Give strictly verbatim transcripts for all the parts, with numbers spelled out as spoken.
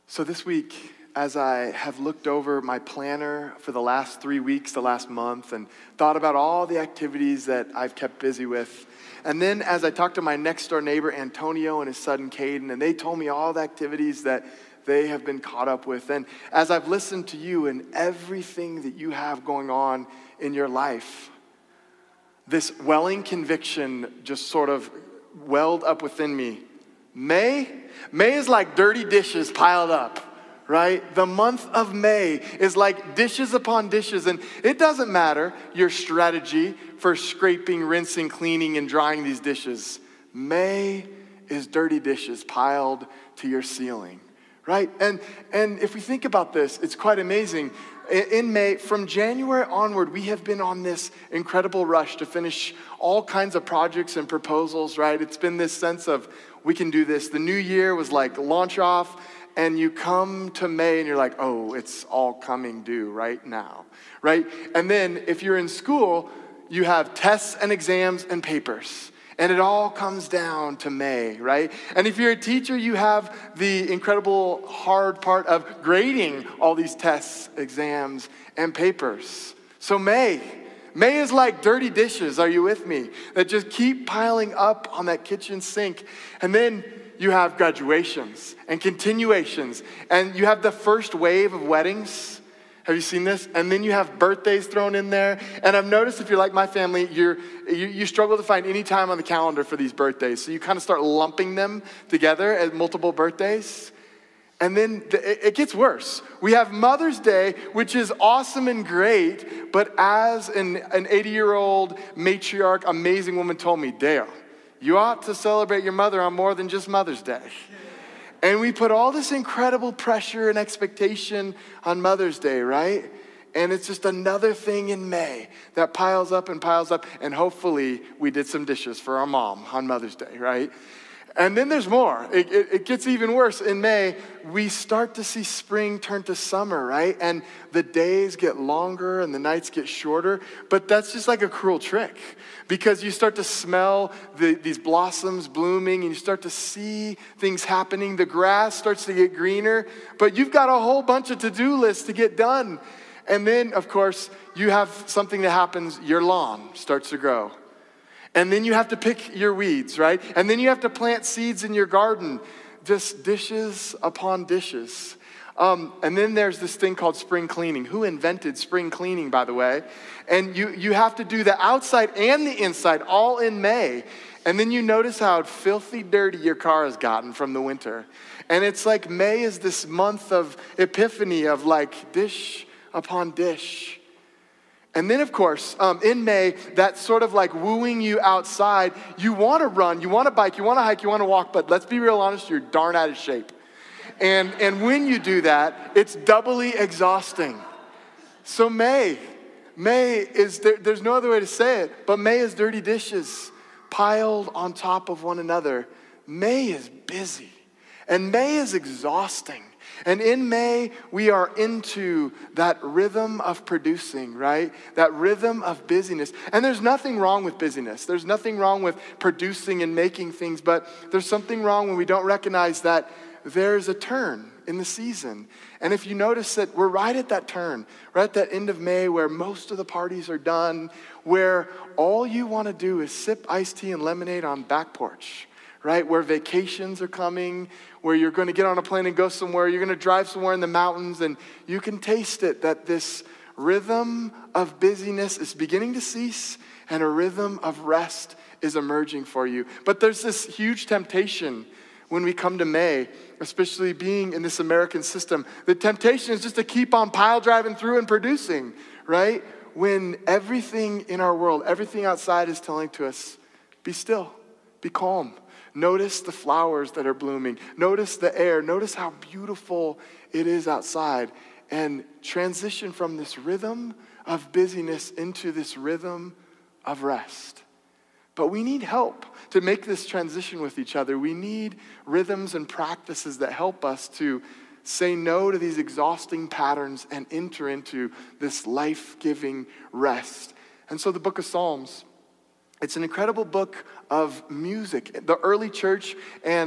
So this week, as I have looked over my planner for the last three weeks, the last month, and thought about all the activities that I've kept busy with, and then as I talked to my next door neighbor, Antonio, and his son, Caden, and they told me all the activities that they have been caught up with. And as I've listened to you and everything that you have going on in your life, this welling conviction just sort of welled up within me. May, May is like dirty dishes piled up, right? The month of May is like dishes upon dishes, and it doesn't matter your strategy for scraping, rinsing, cleaning, and drying these dishes. May is dirty dishes piled to your ceiling, right? And and if we think about this, it's quite amazing. In May, from January onward, we have been on this incredible rush to finish all kinds of projects and proposals, right? It's been this sense of, we can do this. The new year was like launch off, and you come to May and you're like, oh, it's all coming due right now, right? And then if you're in school, you have tests and exams and papers. And it all comes down to May, right? And if you're a teacher, you have the incredible hard part of grading all these tests, exams, and papers. So May, May is like dirty dishes, are you with me? That just keep piling up on that kitchen sink. And then you have graduations and continuations. And you have the first wave of weddings. Have you seen this? And then you have birthdays thrown in there. And I've noticed if you're like my family, you're, you, you struggle to find any time on the calendar for these birthdays. So you kind of start lumping them together as multiple birthdays. And then it, it gets worse. We have Mother's Day, which is awesome and great. But as an, an eighty-year-old matriarch, amazing woman told me, Dale, you ought to celebrate your mother on more than just Mother's Day. And we put all this incredible pressure and expectation on Mother's Day, right? And it's just another thing in May that piles up and piles up. And hopefully we did some dishes for our mom on Mother's Day, right? And then there's more. It, it, it gets even worse. In May, we start to see spring turn to summer, right? And the days get longer and the nights get shorter. But that's just like a cruel trick, because you start to smell the, these blossoms blooming and you start to see things happening. The grass starts to get greener, but you've got a whole bunch of to-do lists to get done. And then, of course, you have something that happens. Your lawn starts to grow. And then you have to pick your weeds, right? And then you have to plant seeds in your garden. Just dishes upon dishes. Um, and then there's this thing called spring cleaning. Who invented spring cleaning, by the way? And you, you have to do the outside and the inside all in May. And then you notice how filthy dirty your car has gotten from the winter. And it's like May is this month of epiphany of like dish upon dish. And then, of course, um, in May, that's sort of like wooing you outside. You want to run, you want to bike, you want to hike, you want to walk, but let's be real honest, you're darn out of shape. And, and when you do that, it's doubly exhausting. So May, May is, there, there's no other way to say it, but May is dirty dishes piled on top of one another. May is busy, and May is exhausting. And in May, we are into that rhythm of producing, right? That rhythm of busyness. And there's nothing wrong with busyness. There's nothing wrong with producing and making things, but there's something wrong when we don't recognize that there's a turn in the season. And if you notice that we're right at that turn, right at that end of May where most of the parties are done, where all you want to do is sip iced tea and lemonade on back porch, right? Where vacations are coming, where you're going to get on a plane and go somewhere, you're going to drive somewhere in the mountains, and you can taste it, that this rhythm of busyness is beginning to cease, and a rhythm of rest is emerging for you. But there's this huge temptation when we come to May, especially being in this American system. The temptation is just to keep on pile driving through and producing, right? When everything in our world, everything outside is telling to us, be still, be calm. Notice the flowers that are blooming. Notice the air. Notice how beautiful it is outside. And transition from this rhythm of busyness into this rhythm of rest. But we need help to make this transition with each other. We need rhythms and practices that help us to say no to these exhausting patterns and enter into this life-giving rest. And so the book of Psalms, it's an incredible book of music. The early church and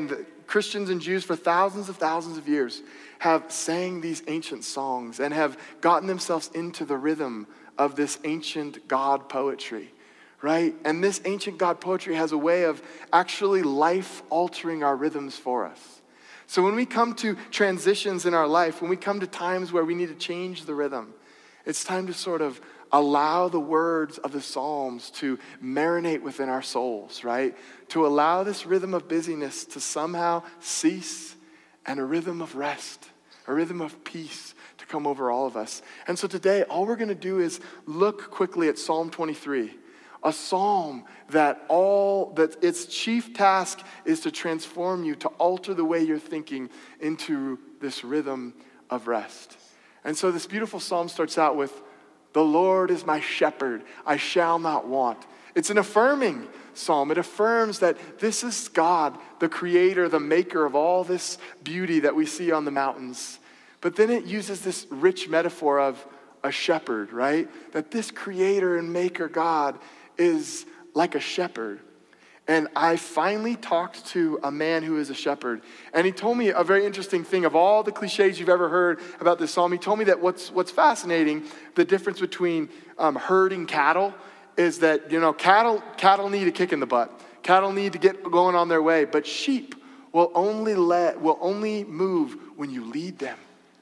Christians and Jews for thousands of thousands of years have sang these ancient songs and have gotten themselves into the rhythm of this ancient God poetry, right? And this ancient God poetry has a way of actually life-altering our rhythms for us. So when we come to transitions in our life, when we come to times where we need to change the rhythm, it's time to sort of allow the words of the Psalms to marinate within our souls, right? To allow this rhythm of busyness to somehow cease and a rhythm of rest, a rhythm of peace to come over all of us. And so today, all we're going to do is look quickly at Psalm twenty-three, a psalm that all that its chief task is to transform you, to alter the way you're thinking into this rhythm of rest. And so this beautiful psalm starts out with, "The Lord is my shepherd, I shall not want." It's an affirming psalm. It affirms that this is God, the creator, the maker of all this beauty that we see on the mountains. But then it uses this rich metaphor of a shepherd, right? That this creator and maker God is like a shepherd. And I finally talked to a man who is a shepherd. And he told me a very interesting thing. Of all the cliches you've ever heard about this psalm, he told me that what's what's fascinating, the difference between um, herding cattle is that, you know, cattle cattle need a kick in the butt. Cattle need to get going on their way. But sheep will only let will only move when you lead them.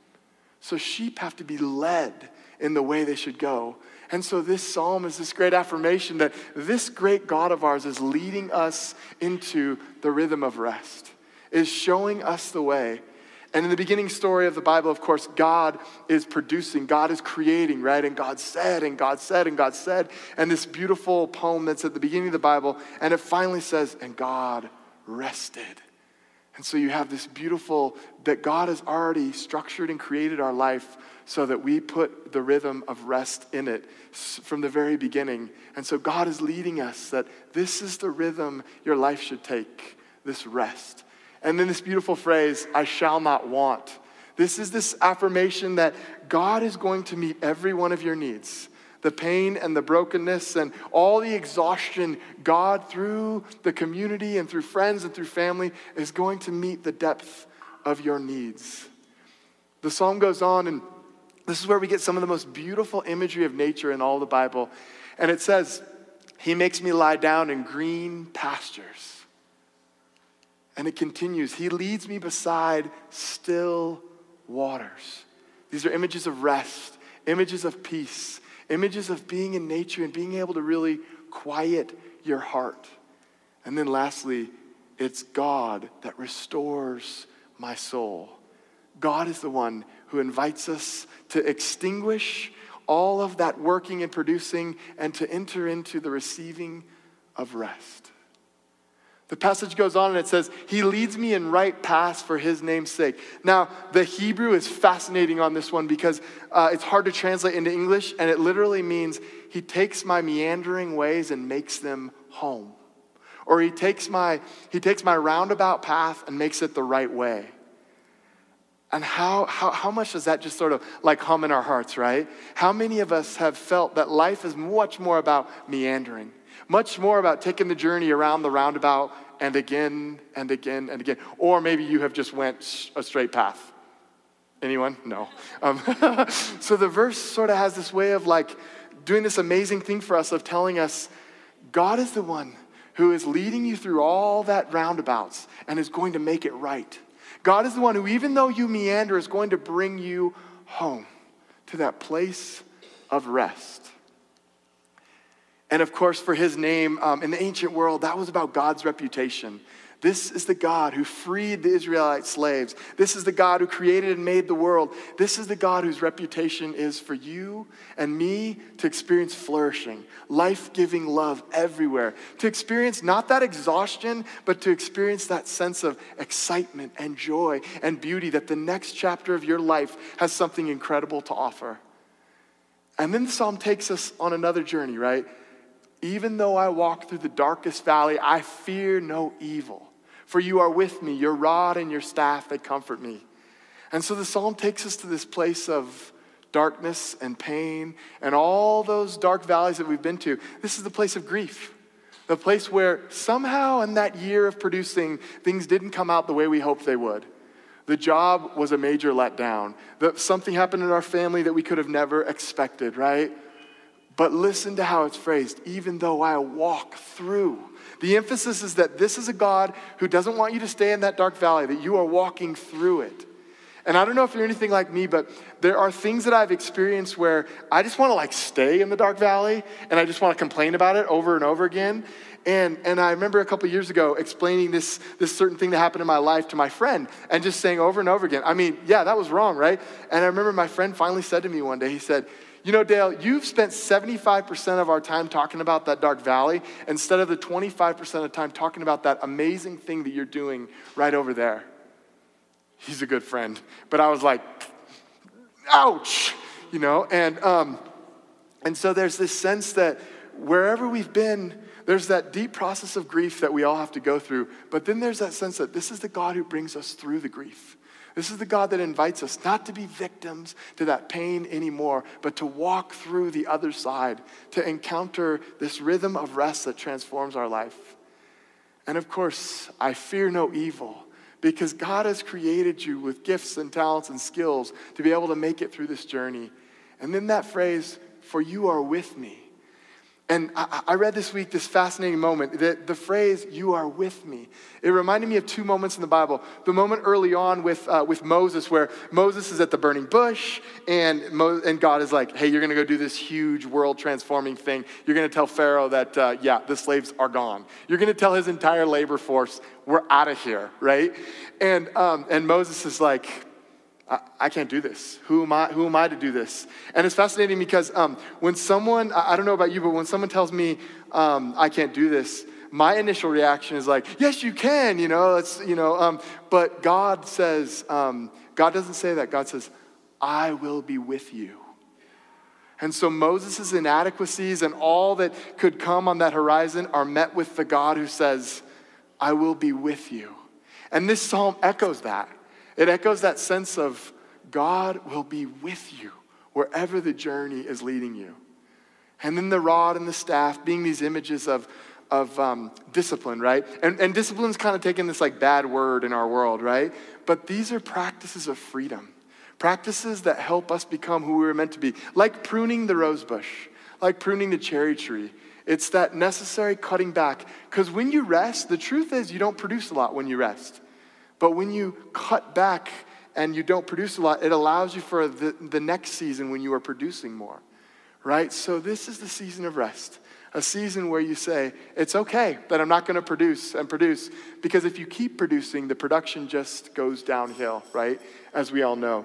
So sheep have to be led in the way they should go. And so this psalm is this great affirmation that this great God of ours is leading us into the rhythm of rest, is showing us the way. And in the beginning story of the Bible, of course, God is producing, God is creating, right? And God said, and God said, and God said. And this beautiful poem that's at the beginning of the Bible, and it finally says, and God rested. And so you have this beautiful, that God has already structured and created our life so that we put the rhythm of rest in it from the very beginning. And so God is leading us that this is the rhythm your life should take, this rest. And then this beautiful phrase, I shall not want. This is this affirmation that God is going to meet every one of your needs. The pain and the brokenness and all the exhaustion, God, through the community and through friends and through family, is going to meet the depth of your needs. The psalm goes on, and this is where we get some of the most beautiful imagery of nature in all the Bible. And it says, he makes me lie down in green pastures. And it continues, he leads me beside still waters. These are images of rest, images of peace, images of being in nature and being able to really quiet your heart. And then lastly, it's God that restores my soul. God is the one who invites us to extinguish all of that working and producing and to enter into the receiving of rest. The passage goes on and it says, he leads me in right paths for his name's sake. Now, the Hebrew is fascinating on this one because uh, it's hard to translate into English, and it literally means he takes my meandering ways and makes them home. Or he takes my he takes my roundabout path and makes it the right way. And how, how how much does that just sort of like hum in our hearts, right? How many of us have felt that life is much more about meandering, much more about taking the journey around the roundabout and again and again and again. Or maybe you have just went a straight path. Anyone? No. Um, so the verse sort of has this way of like doing this amazing thing for us of telling us God is the one who is leading you through all that roundabouts and is going to make it right. God is the one who, even though you meander, is going to bring you home to that place of rest. And of course, for his name, um, in the ancient world, that was about God's reputation. This is the God who freed the Israelite slaves. This is the God who created and made the world. This is the God whose reputation is for you and me to experience flourishing, life-giving love everywhere. To experience not that exhaustion, but to experience that sense of excitement and joy and beauty that the next chapter of your life has something incredible to offer. And then the psalm takes us on another journey, right? Even though I walk through the darkest valley, I fear no evil. For you are with me, your rod and your staff, they comfort me. And so the psalm takes us to this place of darkness and pain and all those dark valleys that we've been to. This is the place of grief. The place where somehow in that year of producing, things didn't come out the way we hoped they would. The job was a major letdown. That something happened in our family that we could have never expected, right? But listen to how it's phrased, even though I walk through. The emphasis is that this is a God who doesn't want you to stay in that dark valley, that you are walking through it. And I don't know if you're anything like me, but there are things that I've experienced where I just want to like stay in the dark valley and I just want to complain about it over and over again. And and I remember a couple years ago explaining this, this certain thing that happened in my life to my friend and just saying over and over again, I mean, yeah, that was wrong, right? And I remember my friend finally said to me one day, he said, you know, Dale, you've spent seventy-five percent of our time talking about that dark valley instead of the twenty-five percent of time talking about that amazing thing that you're doing right over there. He's a good friend. But I was like, ouch, you know? And um, and so there's this sense that wherever we've been, there's that deep process of grief that we all have to go through. But then there's that sense that this is the God who brings us through the grief. This is the God that invites us not to be victims to that pain anymore, but to walk through the other side, to encounter this rhythm of rest that transforms our life. And of course, I fear no evil, because God has created you with gifts and talents and skills to be able to make it through this journey. And then that phrase, for you are with me. And I, I read this week this fascinating moment, that the phrase, you are with me. It reminded me of two moments in the Bible. The moment early on with uh, with Moses, where Moses is at the burning bush, and Mo- and God is like, hey, you're going to go do this huge world-transforming thing. You're going to tell Pharaoh that, uh, yeah, the slaves are gone. You're going to tell his entire labor force, we're out of here, right? And um, and Moses is like, I, I can't do this. Who am I? Who am I to do this? And it's fascinating because um, when someone, I, I don't know about you, but when someone tells me um, I can't do this, my initial reaction is like, yes, you can. You know, it's you know. Um, but God says, um, God doesn't say that. God says, I will be with you. And so Moses' inadequacies and all that could come on that horizon are met with the God who says, I will be with you. And this psalm echoes that. It echoes that sense of God will be with you wherever the journey is leading you. And then the rod and the staff being these images of, of um, discipline, right? And, and discipline's kind of taken this like bad word in our world, right? But these are practices of freedom. Practices that help us become who we were meant to be. Like pruning the rose bush, like pruning the cherry tree. It's that necessary cutting back. Because when you rest, the truth is you don't produce a lot when you rest. But when you cut back and you don't produce a lot, it allows you for the, the next season when you are producing more, right? So this is the season of rest, a season where you say, it's okay that I'm not going to produce and produce, because if you keep producing, the production just goes downhill, right? As we all know.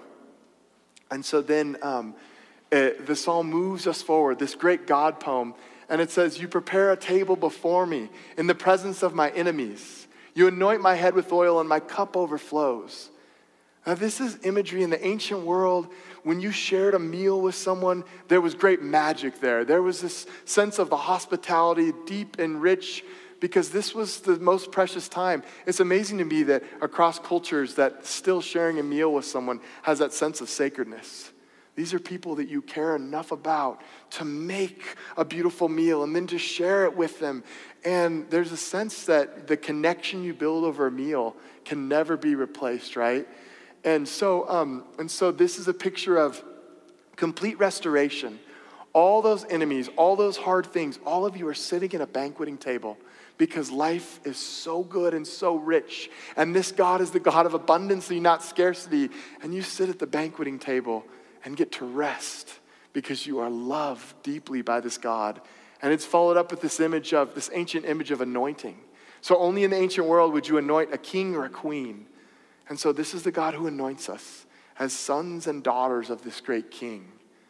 And so then um, it, the psalm moves us forward, this great God poem, and it says, you prepare a table before me in the presence of my enemies. You anoint my head with oil and my cup overflows. Now this is imagery in the ancient world. When you shared a meal with someone, there was great magic there. There was this sense of the hospitality, deep and rich, because this was the most precious time. It's amazing to me that across cultures that still sharing a meal with someone has that sense of sacredness. These are people that you care enough about to make a beautiful meal and then to share it with them. And there's a sense that the connection you build over a meal can never be replaced, right? And so, um, and so this is a picture of complete restoration. All those enemies, all those hard things, all of you are sitting at a banqueting table because life is so good and so rich. And this God is the God of abundance, not scarcity. And you sit at the banqueting table and get to rest because you are loved deeply by this God. And it's followed up with this image of, this ancient image of anointing. So only in the ancient world would you anoint a king or a queen. And so this is the God who anoints us as sons and daughters of this great king.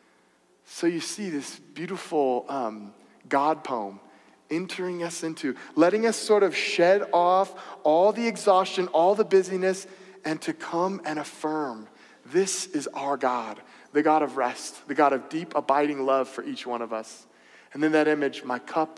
So you see this beautiful um, God poem entering us into, letting us sort of shed off all the exhaustion, all the busyness, and to come and affirm, this is our God, the God of rest, the God of deep, abiding love for each one of us. And then that image, my cup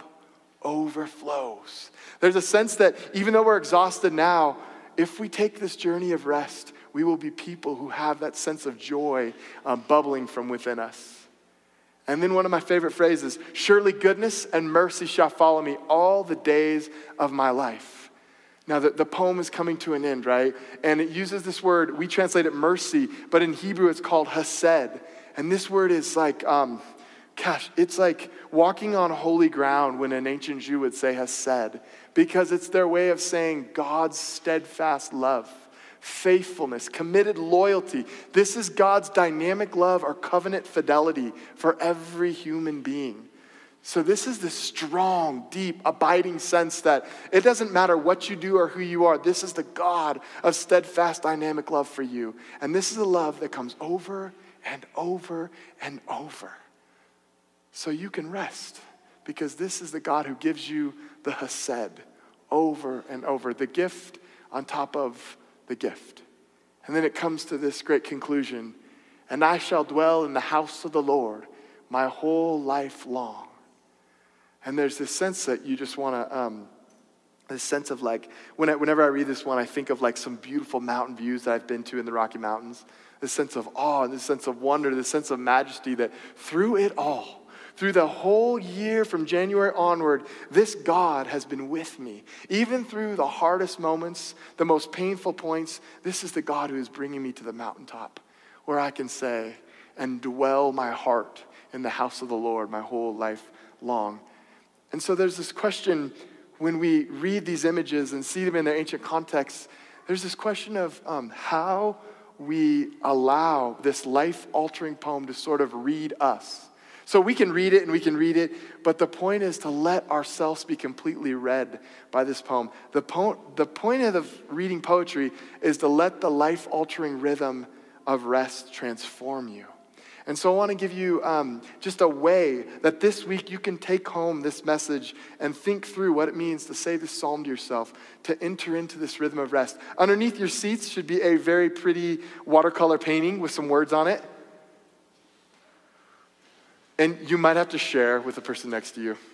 overflows. There's a sense that even though we're exhausted now, if we take this journey of rest, we will be people who have that sense of joy um, bubbling from within us. And then one of my favorite phrases, surely goodness and mercy shall follow me all the days of my life. Now the, the poem is coming to an end, right? And it uses this word, we translate it mercy, but in Hebrew it's called hesed. And this word is like, um, gosh, it's like walking on holy ground when an ancient Jew would say hesed, because it's their way of saying God's steadfast love, faithfulness, committed loyalty. This is God's dynamic love or covenant fidelity for every human being. So this is the strong, deep, abiding sense that it doesn't matter what you do or who you are. This is the God of steadfast, dynamic love for you. And this is a love that comes over and over and over. So you can rest, because this is the God who gives you the hesed over and over, the gift on top of the gift. And then it comes to this great conclusion, and I shall dwell in the house of the Lord my whole life long. And there's this sense that you just want to, um, this sense of like, when I, whenever I read this one, I think of like some beautiful mountain views that I've been to in the Rocky Mountains, this sense of awe, this sense of wonder, this sense of majesty that through it all, through the whole year from January onward, this God has been with me. Even through the hardest moments, the most painful points, this is the God who is bringing me to the mountaintop where I can say and dwell my heart in the house of the Lord my whole life long. And so there's this question when we read these images and see them in their ancient context, there's this question of um, how we allow this life-altering poem to sort of read us. So we can read it and we can read it, but the point is to let ourselves be completely read by this poem. The, po- the point of the reading poetry is to let the life-altering rhythm of rest transform you. And so I want to give you um, just a way that this week you can take home this message and think through what it means to say this psalm to yourself, to enter into this rhythm of rest. Underneath your seats should be a very pretty watercolor painting with some words on it. And you might have to share with the person next to you.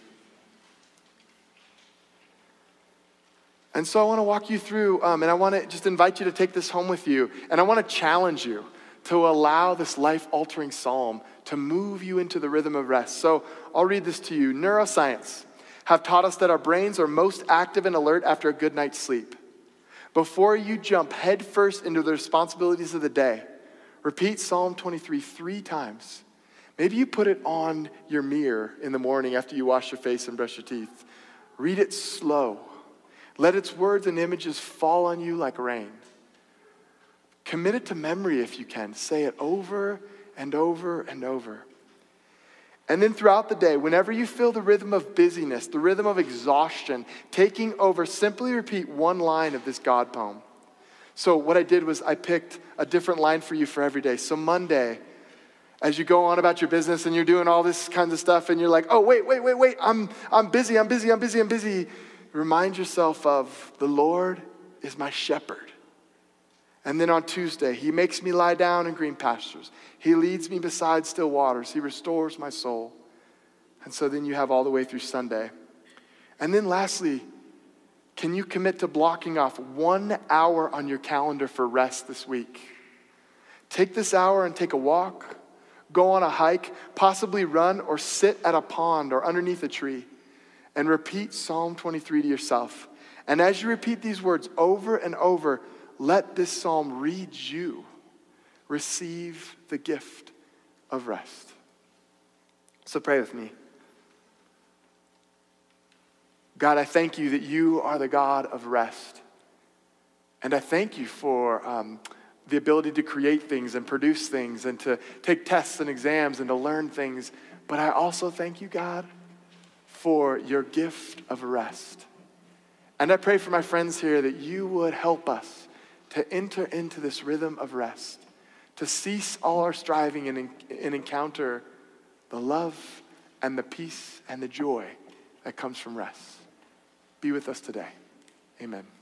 And so I want to walk you through, um, and I want to just invite you to take this home with you. And I want to challenge you to allow this life-altering psalm to move you into the rhythm of rest. So I'll read this to you. Neuroscience have taught us that our brains are most active and alert after a good night's sleep. Before you jump headfirst into the responsibilities of the day, repeat Psalm twenty-three three times. Maybe you put it on your mirror in the morning after you wash your face and brush your teeth. Read it slow. Let its words and images fall on you like rain. Commit it to memory if you can. Say it over and over and over. And then throughout the day, whenever you feel the rhythm of busyness, the rhythm of exhaustion taking over, simply repeat one line of this God poem. So what I did was I picked a different line for you for every day. So Monday, as you go on about your business and you're doing all this kinds of stuff and you're like, oh, wait, wait, wait, wait, I'm, I'm busy, I'm busy, I'm busy, I'm busy. Remind yourself of the Lord is my shepherd. And then on Tuesday, he makes me lie down in green pastures. He leads me beside still waters. He restores my soul. And so then you have all the way through Sunday. And then lastly, can you commit to blocking off one hour on your calendar for rest this week? Take this hour and take a walk. Go on a hike, possibly run or sit at a pond or underneath a tree, and repeat Psalm twenty-three to yourself. And as you repeat these words over and over, let this psalm read you. Receive the gift of rest. So pray with me. God, I thank you that you are the God of rest. And I thank you for um, the ability to create things and produce things and to take tests and exams and to learn things. But I also thank you, God, for your gift of rest. And I pray for my friends here that you would help us to enter into this rhythm of rest, to cease all our striving and, and encounter the love and the peace and the joy that comes from rest. Be with us today. Amen.